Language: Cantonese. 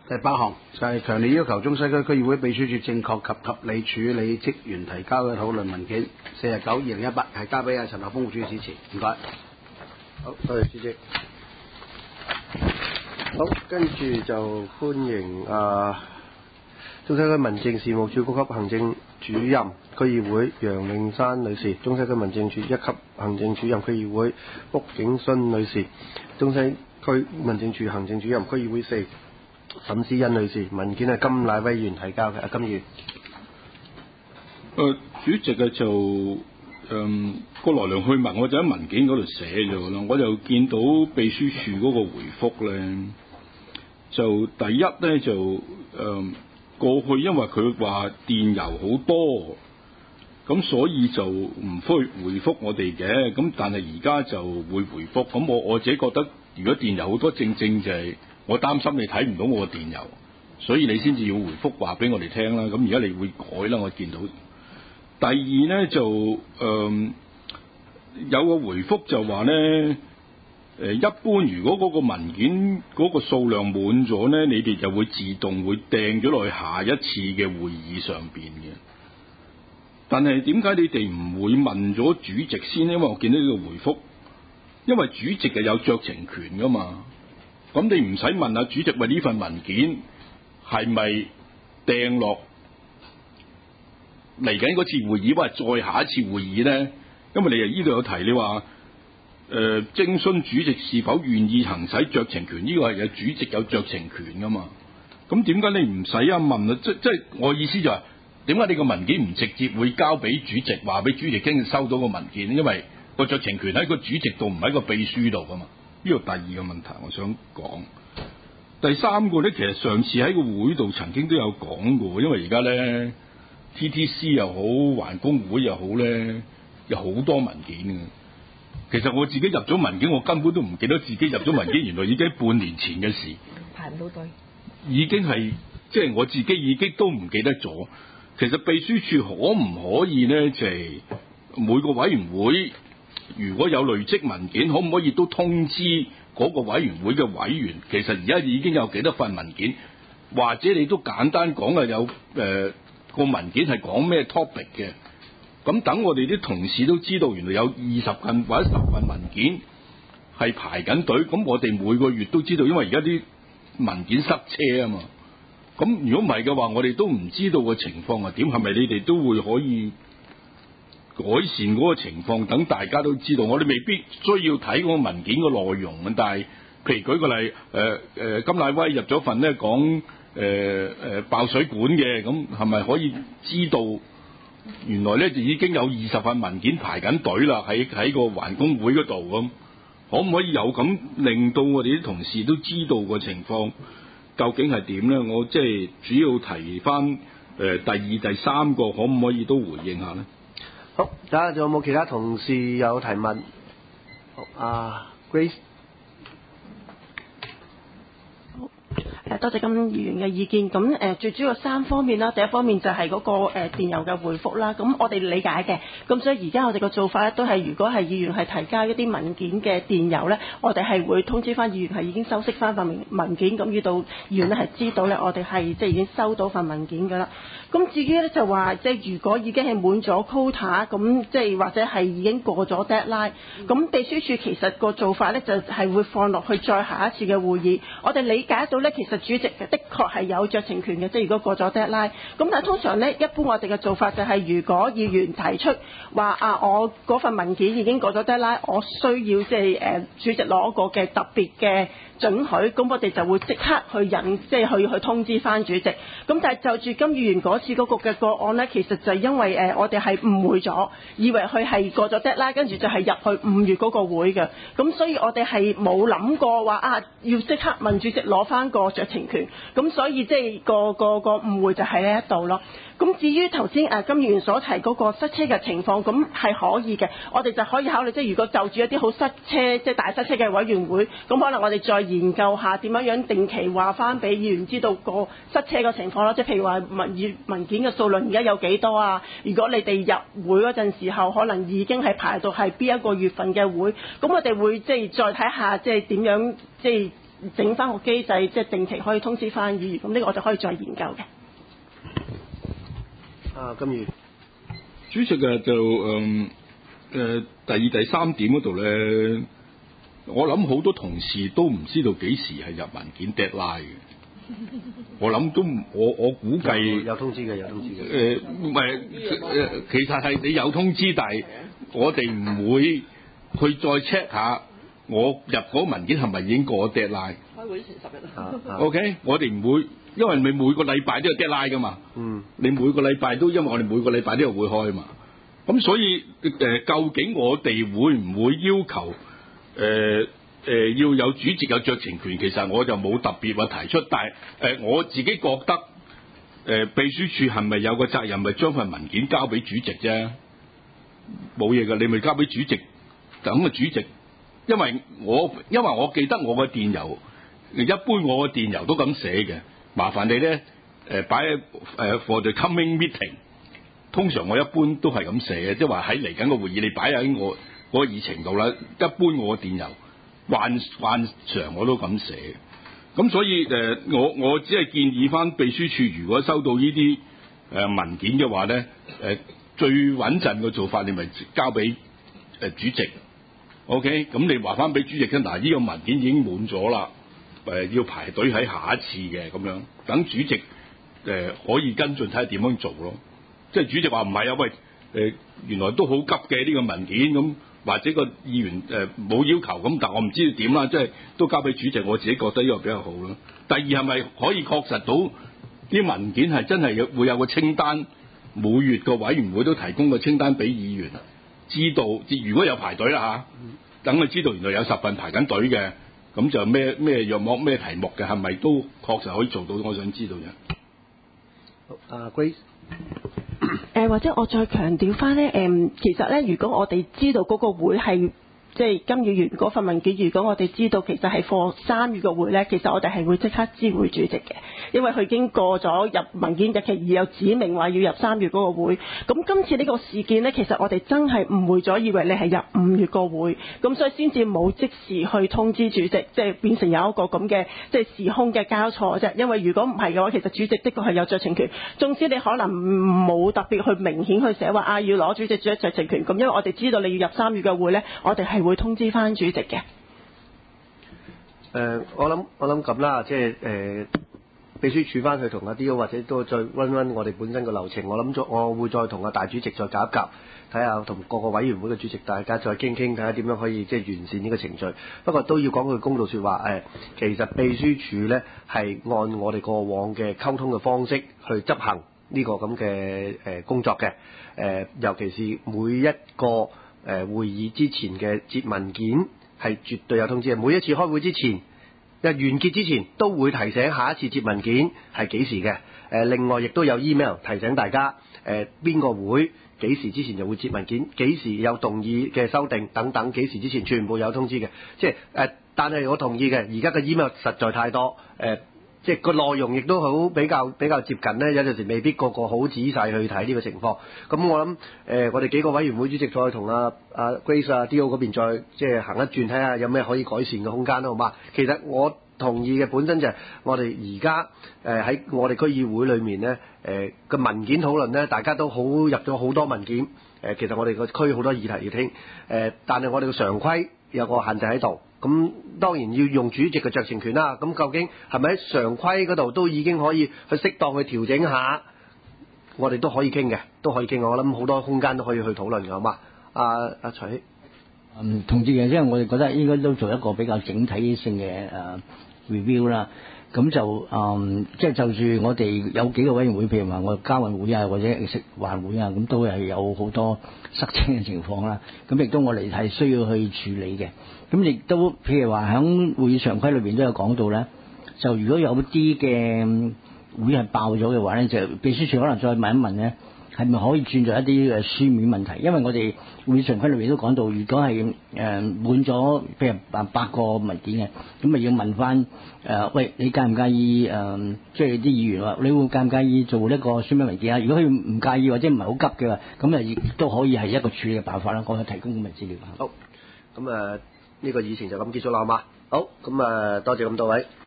第8項就係強烈要求中西區區議會秘書處正確及合理處理職員提交嘅討論文件49/2018，係交俾陳學鋒副主席主持。唔該。 好，多謝主席。好，跟住就歡迎中西區民政事務處高級行政主任區議會楊穎珊女士，中西區民政處1級行政主任區議會卜景勳女士，中西區民政處行政主任區議會4沈思欣女士。文件係甘乃威議員提交嘅。金議員。 主席嘅就個來龍去脈，我就喺文件嗰度寫咗啦。我就見到秘書處嗰個回覆咧，就第一咧就過去因為佢話電郵好多，咁所以就唔回覆我哋嘅。咁但係而家就會回覆。咁我自己覺得，如果電郵好多，正正就係我擔心你睇唔到我個電郵，所以你先至要回覆話俾我哋聽啦。咁而家你會改啦，我見到。第二咧就有個回覆就話咧，一般如果嗰個文件嗰個數量滿咗咧，你哋就會自動會掟咗落去下一次嘅會議上邊嘅。但係點解你哋唔會問咗主席先呢？因為我見到呢個回覆，因為主席係有酌情權噶嘛。咁你唔使問下主席，喂，呢份文件係咪掟落嚟緊嗰次會議，或者再下一次會議咧？因為你呢度有提，你話徵詢主席是否願意行使酌情權，呢個係有主席有酌情權噶嘛？咁點解你唔使問啊？即係我意思就係點解你個文件唔直接會交俾主席，話俾主席聽收到個文件？因為個酌情權喺個主席度，唔喺個秘書度噶嘛。呢個第二個問題，我想講。第三個咧，其實上次喺個會度曾經都有講過，因為而家咧 TTC 又好，環工會又好咧，有好多文件嘅。其實我自己入咗文件，我根本都唔記得自己入咗文件，原來已經半年前嘅事。 排唔到隊， 已經係即係我自己已經都唔記得咗。其實秘書處可唔可以咧，就係每個委員會如果有累積文件，可唔可以都通知嗰個委員會嘅委員？其實而家已經有幾多份文件，或者你都簡單講啊，有個文件係講咩 topic 嘅。咁等我哋啲同事都知道，原來有20份或者10份文件係排緊隊。咁我哋每個月都知道，因為而家啲文件塞車啊嘛。咁如果唔係嘅話，我哋都唔知道個情況係點。係咪你哋都會可以改善嗰個情況，等大家都知道？我哋未必需要睇嗰個文件個內容，但係譬如舉個例，甘乃威入咗份咧講爆水管嘅，咁係咪可以知道原來咧就已經有20份文件排緊隊啦？喺個環工會嗰度咁，可唔可以有咁令到我哋啲同事都知道個情況究竟係點咧？我即係主要提翻第二、第三個，可唔可以都回應下咧？ 好，睇下仲有冇其他同事有提問？好，Grace。 多謝金議員嘅意見。咁最主要3方面啦。第一方面就係嗰個電郵嘅回覆啦。咁我哋理解嘅。咁所以而家我哋個做法咧，都係如果係議員係提交一啲文件嘅電郵咧，我哋係會通知翻議員係已經收悉翻份文件，咁要到議員咧係知道咧，我哋係即係已經收到份文件㗎啦。咁至於咧就話即係如果已經係滿咗 quota， 咁即係或者係已經過咗 deadline， 咁秘書處其實個做法咧就係會放落去再下一次嘅會議。我哋理解到咧，其實主席的確係有酌情權嘅，即係如果過咗 deadline。咁但係通常咧，一般我哋嘅做法就係如果議員提出話我嗰份文件已經過咗 deadline， 我需要即係主席攞個嘅特別嘅准許，咁我哋就會即刻去即係去通知翻主席。咁但係就住金議員嗰次嗰個嘅個案咧，其實就因為我哋係誤會咗，以為佢係過咗 deadline，跟住就係入去5月嗰個會嘅。咁所以我哋係冇諗過話要即刻問主席攞翻個酌情權。咁所以即係個誤會就喺呢一度咯。咁至於頭先金議員所提嗰個塞車嘅情況，咁係可以嘅，我哋就可以考慮，即係如果就住一啲好塞車，即係大塞車嘅委員會，咁可能我哋再研究下點樣定期話翻俾議員知道個塞車嘅情況咯。即係譬如話文件嘅數量而家有幾多啊？如果你哋入會嗰陣時候，可能已經係排到係邊一個月份嘅會，咁我哋會即係再睇下即係點樣即係整翻個機制，即係定期可以通知翻議員。咁呢個我哋可以再研究嘅。 金宇主席啊，就第二、第三點嗰度咧，我諗好多同事都唔知道幾時係入文件 deadline 嘅。我諗都我估計有通知嘅，有通知嘅。 唔係其實係你有通知，但係我哋唔會去再 check 下我入嗰文件係咪已經過咗 deadline。 開會前10日啊。 OK， 我哋唔會，因為你每個禮拜都有 deadline 噶嘛。 嗯。 你每個禮拜都，因為我哋每個禮拜都有會開嘛。咁所以究竟我哋會唔會要求要有主席有酌情權？其實我就冇特別話提出，但係我自己覺得秘書處係咪有個責任，咪將份文件交俾主席啫？冇嘢㗎，你咪交俾主席，等個主席。因為我記得我嘅電郵，一般我嘅電郵都咁寫嘅，麻煩你咧擺喺for the coming meeting。通常我一般都係咁寫嘅，即係話喺嚟緊個會議你擺喺我嗰個議程度啦。一般我嘅電郵慣常我都咁寫。咁所以我只係建議翻秘書處，如果收到呢啲文件嘅話咧，最穩陣嘅做法，你咪交俾主席。OK， 咁你話翻俾主席聽，嗱呢個文件已經滿咗啦，要排隊喺下一次嘅咁樣，等主席可以跟進睇下點樣做咯。即係主席話唔係啊，喂原來都好急嘅呢個文件咁，或者個議員冇要求咁，但我唔知點啦，即係都交俾主席，我自己覺得呢個比較好咯。第二係咪可以確實到啲文件係真係會有個清單，每月個委員會都提供個清單俾議員知道，如果有排隊啦嚇，等佢知道原來有10份排緊隊嘅，咁就咩約莫咩題目嘅，係咪都確實可以做到？我想知道啫。 Grace。 或者我再強調翻咧，其實咧，如果我哋知道嗰個會係即係金議員嗰份文件，如果我哋知道其實係放3月嘅會咧，其實我哋係會即刻知會主席嘅，因為佢已經過咗入文件日期，而有指明話要入3月嗰個會。咁今次呢個事件咧，其實我哋真係誤會咗，以為你係入5月個會，咁所以先至冇即時去通知主席，即係變成有一個咁嘅即係時空嘅交錯啫。因為如果唔係嘅話，其實主席的確係有酌情權，縱使你可能冇特別去明顯去寫話要攞主席酌情權，咁因為我哋知道你要入3月嘅會咧，我哋係會通知翻主席嘅。 我諗咁啦，即係秘書處翻去同阿 D.O. 或者都再溫我哋本身個流程。我會再同阿大主席再夾一夾，睇下同各個委員會嘅主席大家再傾傾，睇下點樣可以即係完善呢個程序。不過都要講句公道説話，其實秘書處咧係按我哋過往嘅溝通嘅方式去執行呢個咁嘅工作嘅。尤其是每一個會議之前嘅接文件係絕對有通知嘅，每一次開會之前，完結之前都會提醒下一次接文件係幾時嘅。另外亦都有 email 提醒大家，邊個會幾時之前就會接文件，幾時有動議嘅修訂等等，幾時之前全部有通知嘅。即係但係我同意嘅，而家嘅 email 實在太多，即係個內容亦都好比較接近咧，有陣時未必個好仔細去睇呢個情況。咁我諗我哋幾個委員會主席再同阿 Grace D.O. 嗰邊再即係行一轉，睇下有咩可以改善嘅空間啦，好嘛？其實我同意嘅本身就係我哋而家喺我哋區議會裏面咧，個文件討論咧，大家都好入咗好多文件。其實我哋個區好多議題要聽，但係我哋個常規有個限制喺度。咁當然要用主席嘅酌情權啦。咁究竟係咪喺常規嗰度都已經可以去適當去調整下？我哋都可以傾嘅，都可以傾。我諗好多空間都可以去討論嘅，好嘛？阿徐， 同意嘅，因為我哋覺得應該都做一個比較整體性嘅review 啦。咁就即係就住我哋有幾個委員會，譬如話我哋交運會啊，或者食環會啊，咁都係有好多塞車嘅情況啦。咁亦都我哋係需要去處理嘅。咁亦都譬如話喺會議常規裏邊都有講到咧，就如果有啲嘅會係爆咗嘅話咧，就秘書處可能再問一問咧，係咪可以轉做一啲嘅書面問題？因為我哋會議常規裏邊都講到，如果係滿咗譬如8個文件嘅，咁咪要問翻喂，你介唔介意即係啲議員話，你會介唔介意做呢個書面文件啊？如果佢唔介意或者唔係好急嘅話，咁啊亦都可以係一個處理嘅辦法啦。我去提供咁嘅資料。 好，咁呢個議程就咁結束啦，好嘛？ 好，咁多謝咁多位。